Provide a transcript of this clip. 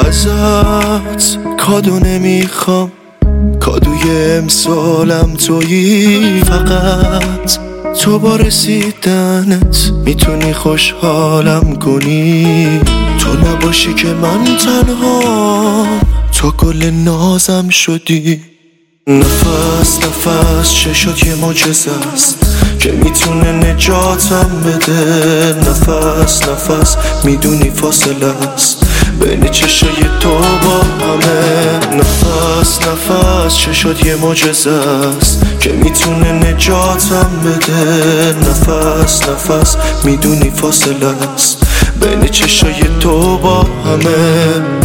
ازت کادو نمیخوام، کادوی امسالم تویی. فقط تو با رسیدنت میتونی خوشحالم کنی. تو نباشی که من تنها، تو گل نازم شدی. نفس نفس چشات یه معجزه است که میتونه نجاتم بده. نفس نفس میدونی فاصله است بین چشای تو با همه. نفس نفس چشات یه معجزه است که میتونه نجاتم بده. نفس نفس میدونی فاصله است بین چشای تو با همه.